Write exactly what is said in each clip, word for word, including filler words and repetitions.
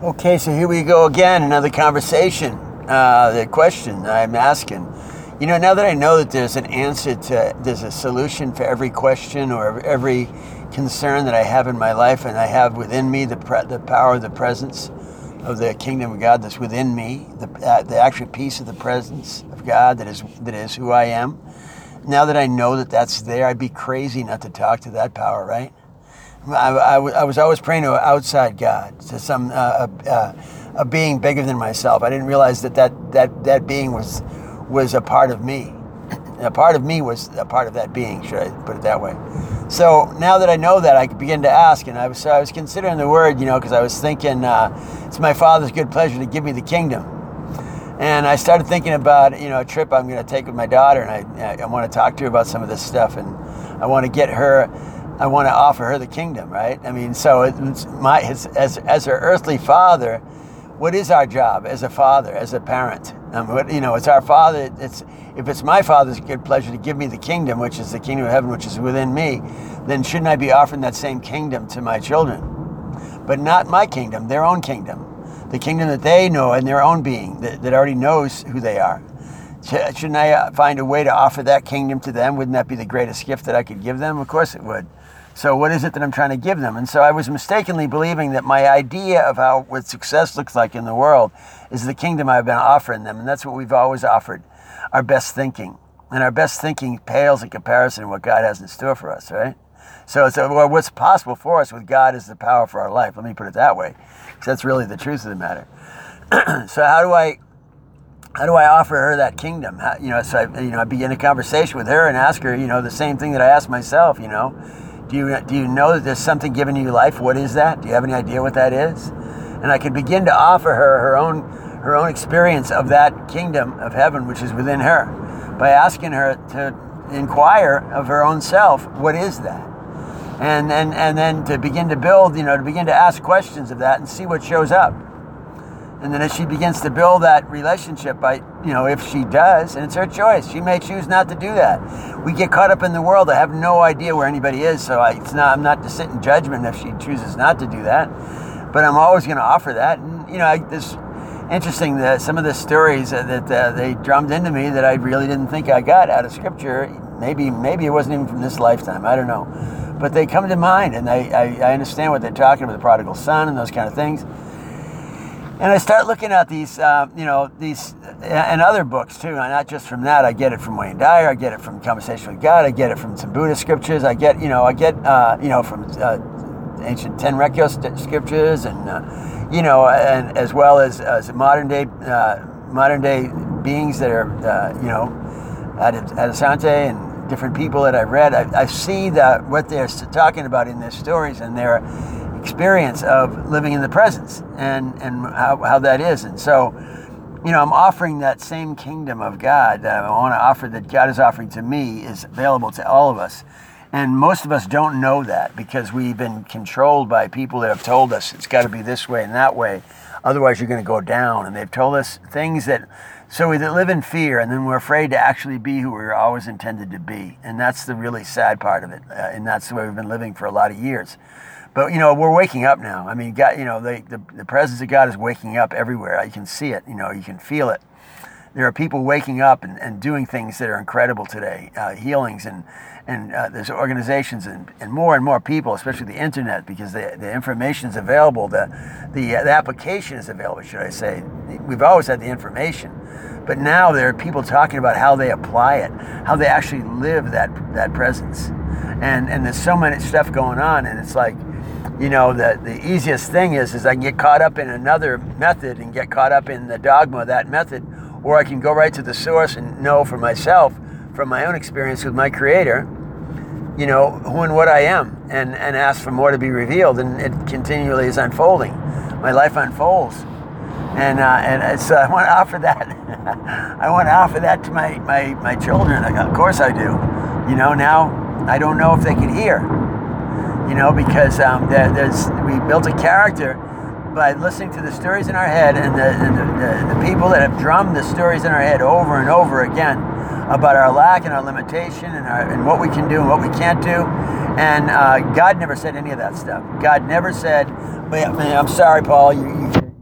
Okay, so here we go again, another conversation. Uh, the question I'm asking. You know, now that I know that there's an answer to, there's a solution for every question or every concern that I have in my life, and I have within me the pre- the power of the presence of the kingdom of God that's within me, the uh, the actual piece of the presence of God that is that is who I am. Now that I know that that's there, I'd be crazy not to talk to that power, right? I, I, I was always praying to an outside God, to some uh, uh, a being bigger than myself. I didn't realize that that, that, that being was was a part of me. A part of me was a part of that being, should I put it that way. So now that I know that, I could begin to ask, and I was so I was considering the word, you know, because I was thinking, uh, it's my Father's good pleasure to give me the kingdom. And I started thinking about, you know, a trip I'm going to take with my daughter, and I I want to talk to her about some of this stuff, and I want to get her, I want to offer her the kingdom, right? I mean, so it's my as as, as her earthly father, what is our job as a father, as a parent? Um, what, you know, it's our Father. It's if it's my Father's good pleasure to give me the kingdom, which is the kingdom of heaven, which is within me, then shouldn't I be offering that same kingdom to my children? But not my kingdom, their own kingdom. The kingdom that they know in their own being, that, that already knows who they are. Shouldn't I find a way to offer that kingdom to them? Wouldn't that be the greatest gift that I could give them? Of course it would. So what is it that I'm trying to give them? And so I was mistakenly believing that my idea of how what success looks like in the world is the kingdom I've been offering them. And that's what we've always offered, our best thinking. And our best thinking pales in comparison to what God has in store for us, right? So, so well, what's possible for us with God is the power for our life. Let me put it that way, because that's really the truth of the matter. So how do I, how do I offer her that kingdom? How, you know, so I, you know, I begin a conversation with her and ask her, you know, the same thing that I ask myself. You know, do you do you know that there's something giving you life? What is that? Do you have any idea what that is? And I could begin to offer her her own her own experience of that kingdom of heaven, which is within her, by asking her to inquire of her own self, what is that? And and and then to begin to build, you know, to begin to ask questions of that and see what shows up. And then as she begins to build that relationship, by, you know, if she does, and it's her choice, she may choose not to do that. We get caught up in the world. I have no idea where anybody is, so I, it's not. I'm not to sit in judgment if she chooses not to do that. But I'm always going to offer that. And you know, I, this interesting that some of the stories that, that uh, they drummed into me that I really didn't think I got out of Scripture. Maybe maybe it wasn't even from this lifetime. I don't know. But they come to mind, and I, I, I understand what they're talking about, the prodigal son and those kind of things. And I start looking at these, uh, you know, these, and other books too, not just from that. I get it from Wayne Dyer, I get it from Conversation with God, I get it from some Buddhist scriptures, I get, you know, I get, uh, you know, from uh, ancient Tenrekkyo scriptures, and, uh, you know, and as well as, as modern day, uh, modern day beings that are, uh, you know, Adesante and different people that I've read. I, I see that what they're talking about in their stories and their experience of living in the presence, and and how, how that is. And so, you know, I'm offering that same kingdom of God that I want to offer, that God is offering to me, is available to all of us. And most of us don't know that, because we've been controlled by people that have told us it's got to be this way and that way, otherwise you're going to go down. And they've told us things that, so we live in fear, and then we're afraid to actually be who we were always intended to be. And that's the really sad part of it. Uh, and that's the way we've been living for a lot of years. But, you know, we're waking up now. I mean, God, you know, the, the the presence of God is waking up everywhere. You can see it, you know, you can feel it. There are people waking up and, and doing things that are incredible today, uh, healings, and and uh, there's organizations and, and more and more people, especially the internet, because the, the information is available, the, the, uh, the application is available, should I say. We've always had the information, but now there are people talking about how they apply it, how they actually live that that presence. And and there's so much stuff going on, and it's like, you know, the, the easiest thing is, is I can get caught up in another method and get caught up in the dogma of that method, or I can go right to the source and know for myself, from my own experience with my Creator, you know, who and what I am, and, and ask for more to be revealed, and it continually is unfolding. My life unfolds. And uh, and so I want to offer that. I want to offer that to my, my, my children. Of course I do. You know, now I don't know if they can hear. You know, because um, there, there's we built a character by listening to the stories in our head, and the, and the, the, the people that have drummed the stories in our head over and over again about our lack and our limitation, and, our, and what we can do and what we can't do. And uh, God never said any of that stuff. God never said, "I'm sorry, Paul, you, you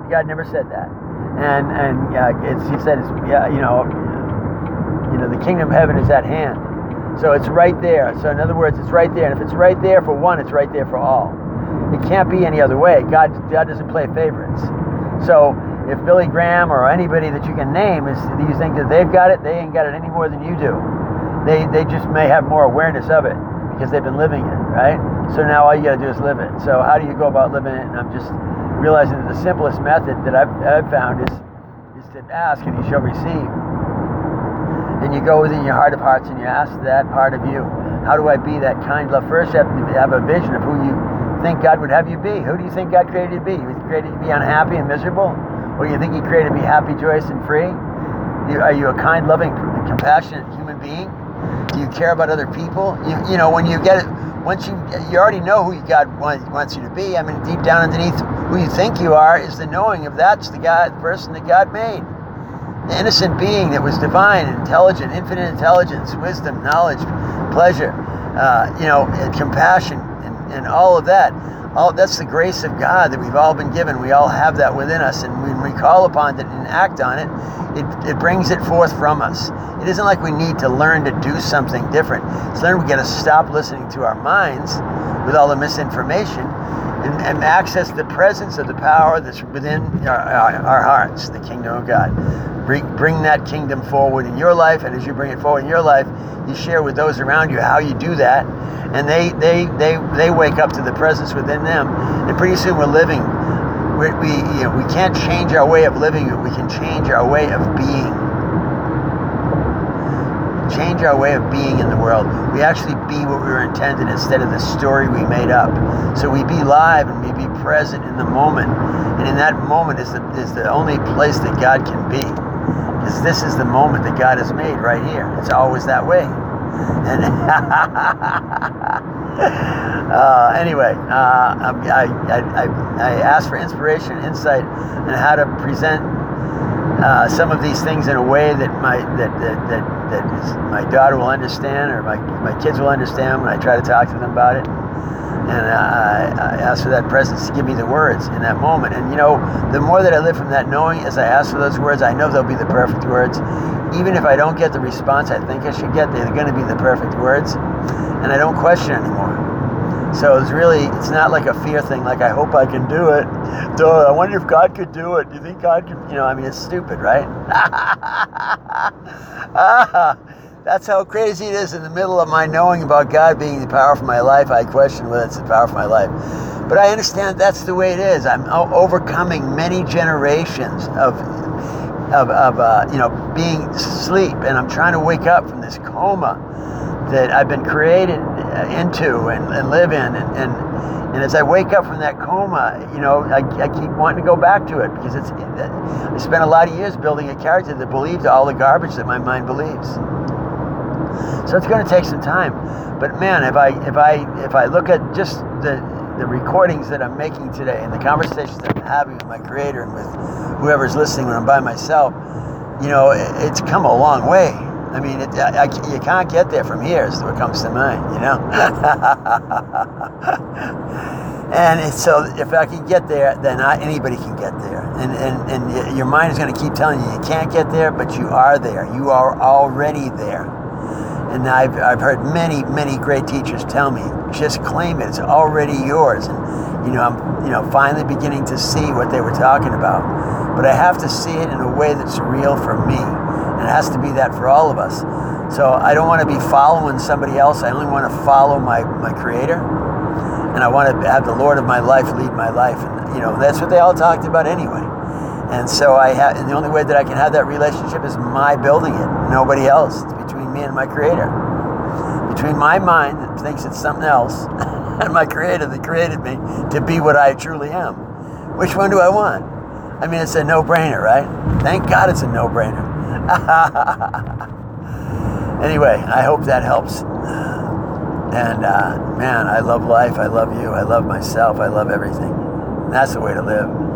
God never said that. And and uh, it's, he said, it's, yeah, you know, you know, the kingdom of heaven is at hand. So it's right there. So in other words, it's right there. And if it's right there for one, it's right there for all. It can't be any other way. God, God doesn't play favorites. So if Billy Graham or anybody that you can name is, you think that they've got it, they ain't got it any more than you do. They they just may have more awareness of it because they've been living it, right? So now all you got to do is live it. So how do you go about living it? And I'm just realizing that the simplest method that I've, I've found is is to ask and you shall receive. And you go within your heart of hearts and you ask that part of you, how do I be that kind love? First you have to have a vision of who you think God would have you be. Who do you think God created you to be? Was he created to be unhappy and miserable? Or do you think he created to be happy, joyous, and free? Are you a kind, loving, compassionate human being? Do you care about other people? You, you know, when you get it, once you you already know who God wants you to be. I mean, deep down underneath who you think you are is the knowing of that's the God, the person that God made. The innocent being that was divine, intelligent, infinite intelligence, wisdom, knowledge, pleasure, uh, you know, and compassion, and, and all of that. All that's the grace of God that we've all been given. We all have that within us, and when we call upon it and act on it, it, it brings it forth from us. It isn't like we need to learn to do something different. It's learn we got to stop listening to our minds with all the misinformation and, and access the presence of the power that's within our, our, our hearts, the kingdom of God. Bring, bring that kingdom forward in your life, and as you bring it forward in your life, you share with those around you how you do that, and they they they, they wake up to the presence within them, and pretty soon we're living. We, we, you know, we can't change our way of living, but we can change our way of being. Change our way of being in the world. We actually be what we were intended instead of the story we made up. So we be live and we be present in the moment. And in that moment is the, is the only place that God can be. Because this is the moment that God has made right here. It's always that way. And uh, anyway, uh, I, I, I, I asked for inspiration and insight on how to present uh, some of these things in a way that my that that that, that is, my daughter will understand, or my my kids will understand when I try to talk to them about it. And uh, I, I asked for that presence to give me the words in that moment. And you know, the more that I live from that knowing, as I ask for those words, I know they'll be the perfect words. Even if I don't get the response I think I should get, they're going to be the perfect words. And I don't question anymore. So it's really, it's not like a fear thing, like I hope I can do it. Duh, I wonder if God could do it. Do you think God could, you know, I mean, it's stupid, right? That's how crazy it is. In the middle of my knowing about God being the power for my life, I question whether it's the power for my life. But I understand that's the way it is. I'm overcoming many generations of of, of uh, you know, being asleep, and I'm trying to wake up from this coma that I've been created into and, and live in. And, and and as I wake up from that coma, you know, I, I keep wanting to go back to it, because it's I spent a lot of years building a character that believed all the garbage that my mind believes. So it's going to take some time. But man, if I if I if I look at just the the recordings that I'm making today and the conversations that I'm having with my Creator and with whoever's listening when I'm by myself, you know, it, it's come a long way. I mean, it, I, I, you can't get there from here is what comes to mind, you know? And it's, so if I can get there, then I, anybody can get there. And, and, and your mind is going to keep telling you you can't get there, but you are there. You are already there. And I've, I've heard many, many great teachers tell me, just claim it. It's already yours. And, you know, I'm, you know, finally beginning to see what they were talking about. But I have to see it in a way that's real for me. And it has to be that for all of us. So I don't want to be following somebody else. I only want to follow my, my Creator. And I want to have the Lord of my life lead my life. And, you know, that's what they all talked about anyway. And so I have, and the only way that I can have that relationship is my building it, nobody else. It's between me and my Creator. Between my mind that thinks it's something else and my Creator that created me to be what I truly am. Which one do I want? I mean, it's a no-brainer, right? Thank God it's a no-brainer. Anyway, I hope that helps. And uh, man, I love life. I love you. I love myself. I love everything. That's the way to live.